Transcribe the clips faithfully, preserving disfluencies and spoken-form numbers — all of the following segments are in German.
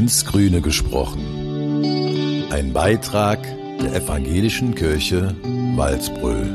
ins Grüne gesprochen. Ein Beitrag der Evangelischen Kirche Walsbröl.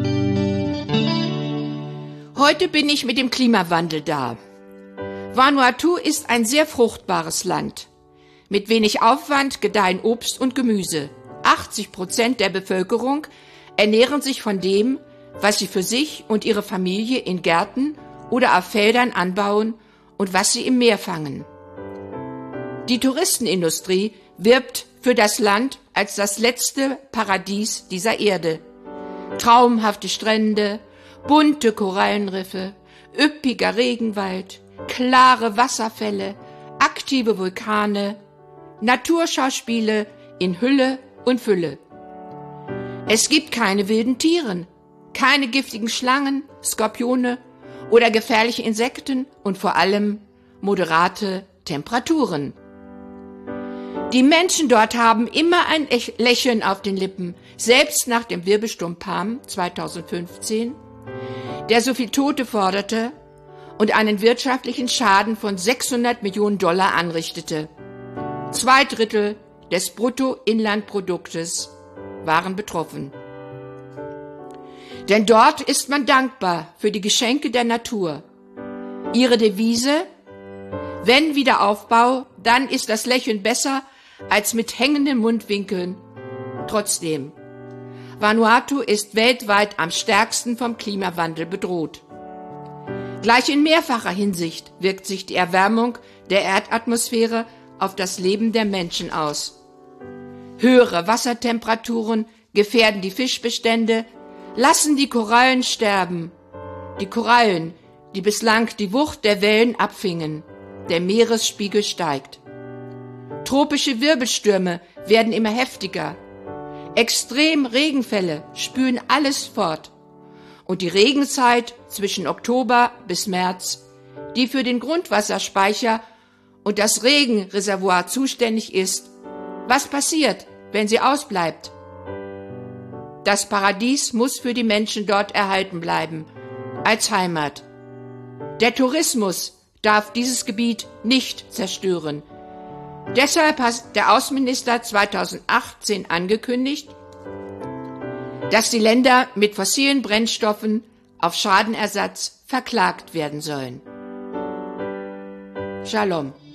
Heute bin ich mit dem Klimawandel da. Vanuatu ist ein sehr fruchtbares Land. Mit wenig Aufwand gedeihen Obst und Gemüse. achtzig Prozent der Bevölkerung ernähren sich von dem, was sie für sich und ihre Familie in Gärten oder auf Feldern anbauen und was sie im Meer fangen. Die Touristenindustrie wirbt für das Land als das letzte Paradies dieser Erde. Traumhafte Strände, bunte Korallenriffe, üppiger Regenwald, klare Wasserfälle, aktive Vulkane, Naturschauspiele in Hülle und Fülle. Es gibt keine wilden Tiere, keine giftigen Schlangen, Skorpione oder gefährliche Insekten und vor allem moderate Temperaturen. Die Menschen dort haben immer ein Lächeln auf den Lippen, selbst nach dem Wirbelsturm Pam zweitausendfünfzehn, der so viel Tote forderte und einen wirtschaftlichen Schaden von sechshundert Millionen Dollar anrichtete. Zwei Drittel des Bruttoinlandproduktes waren betroffen. Denn dort ist man dankbar für die Geschenke der Natur. Ihre Devise: wenn Wiederaufbau, dann ist das Lächeln besser als mit hängenden Mundwinkeln. Trotzdem, Vanuatu ist weltweit am stärksten vom Klimawandel bedroht. Gleich in mehrfacher Hinsicht wirkt sich die Erwärmung der Erdatmosphäre auf das Leben der Menschen aus. Höhere Wassertemperaturen gefährden die Fischbestände, lassen die Korallen sterben. Die Korallen, die bislang die Wucht der Wellen abfingen. Der Meeresspiegel steigt. Tropische Wirbelstürme werden immer heftiger. Extremregenfälle spülen alles fort. Und die Regenzeit zwischen Oktober bis März, die für den Grundwasserspeicher und das Regenreservoir zuständig ist, was passiert, wenn sie ausbleibt? Das Paradies muss für die Menschen dort erhalten bleiben, als Heimat. Der Tourismus darf dieses Gebiet nicht zerstören. Deshalb hat der Außenminister zweitausendachtzehn angekündigt, dass die Länder mit fossilen Brennstoffen auf Schadenersatz verklagt werden sollen. Shalom.